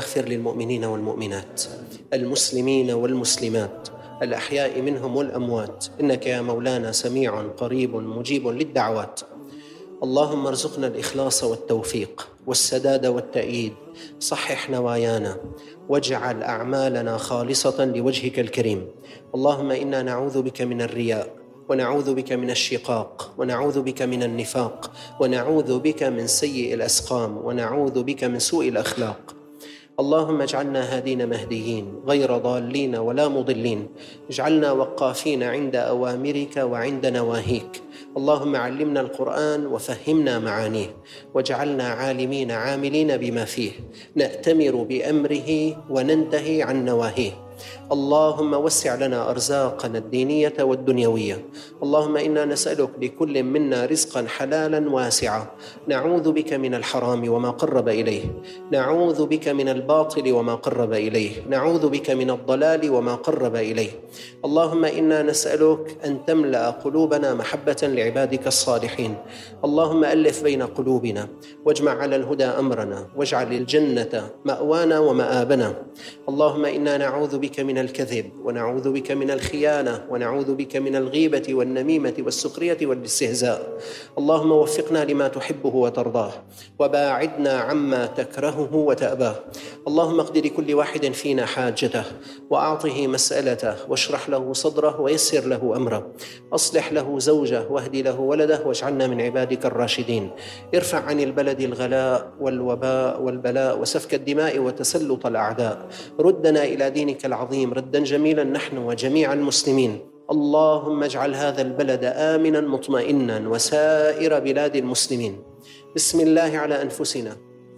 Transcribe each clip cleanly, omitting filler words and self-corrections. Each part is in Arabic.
اغفر للمؤمنين والمؤمنات، المسلمين والمسلمات، الأحياء منهم والأموات، إنك يا مولانا سميع قريب مجيب للدعوات. اللهم ارزقنا الإخلاص والتوفيق والسداد والتأييد، صحح نوايانا واجعل أعمالنا خالصة لوجهك الكريم. اللهم إنا نعوذ بك من الرياء، ونعوذ بك من الشقاق، ونعوذ بك من النفاق، ونعوذ بك من سيء الأسقام، ونعوذ بك من سوء الأخلاق. اللهم اجعلنا هادين مهديين غير ضالين ولا مضلين، اجعلنا وقافين عند أوامرك وعند نواهيك. اللهم علمنا القرآن وفهمنا معانيه، واجعلنا عالمين عاملين بما فيه، نأتمر بأمره وننتهي عن نواهيه. اللهم وسع لنا أرزاقنا الدينية والدنيوية. اللهم إنا نسألك لكل منا رزقا حلالا واسعا، نعوذ بك من الحرام وما قرب إليه، نعوذ بك من الباطل وما قرب إليه، نعوذ بك من الضلال وما قرب إليه. اللهم إنا نسألك أن تملأ قلوبنا محبة لعبادك الصالحين. اللهم ألف بين قلوبنا، واجمع على الهدى أمرنا، واجعل الجنة مأوانا ومآبنا. اللهم إنا نعوذ بك من الكذب، ونعوذ بك من الخيانة، ونعوذ بك من الغيبة والنميمة والسخرية والاستهزاء. اللهم وفقنا لما تحبه وترضاه، وباعدنا عما تكرهه وتأباه. اللهم اقض لكل واحد فينا حاجته، وأعطه مسألته، واشرح له صدره، ويسر له أمره، أصلح له زوجه، واهدي له ولده، واجعلنا من عبادك الراشدين. ارفع عن البلد الغلاء والوباء والبلاء وسفك الدماء وتسلط الأعداء. ردنا إلى دينك العظيم ردا جميلا نحن وجميع المسلمين. اللهم اجعل هذا البلد آمنا مطمئنا وسائر بلاد المسلمين. بسم الله على أنفسنا،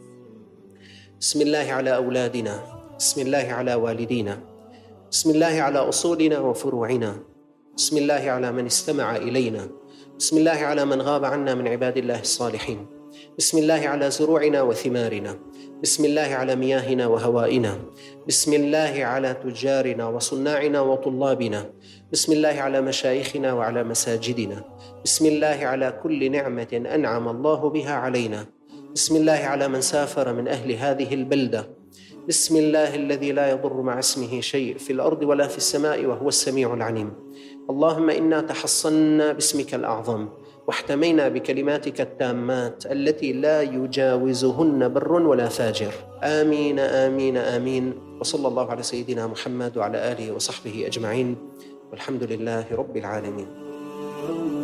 بسم الله على أولادنا، بسم الله على والدينا، بسم الله على أصولنا وفروعنا، بسم الله على من استمع إلينا، بسم الله على من غاب عنا من عباد الله الصالحين، بسم الله على زروعنا وثمارنا، بسم الله على مياهنا وهوائنا، بسم الله على تجارنا وصناعنا وطلابنا، بسم الله على مشايخنا وعلى مساجدنا، بسم الله على كل نعمة أنعم الله بها علينا، بسم الله على من سافر من أهل هذه البلدة، بسم الله الذي لا يضر مع اسمه شيء في الأرض ولا في السماء وهو السميع العليم. اللهم إنا تحصنا باسمك الأعظم، واحتمينا بكلماتك التامات التي لا يجاوزهن بر ولا فاجر. آمين آمين آمين. وصلى الله على سيدنا محمد وعلى آله وصحبه أجمعين، والحمد لله رب العالمين.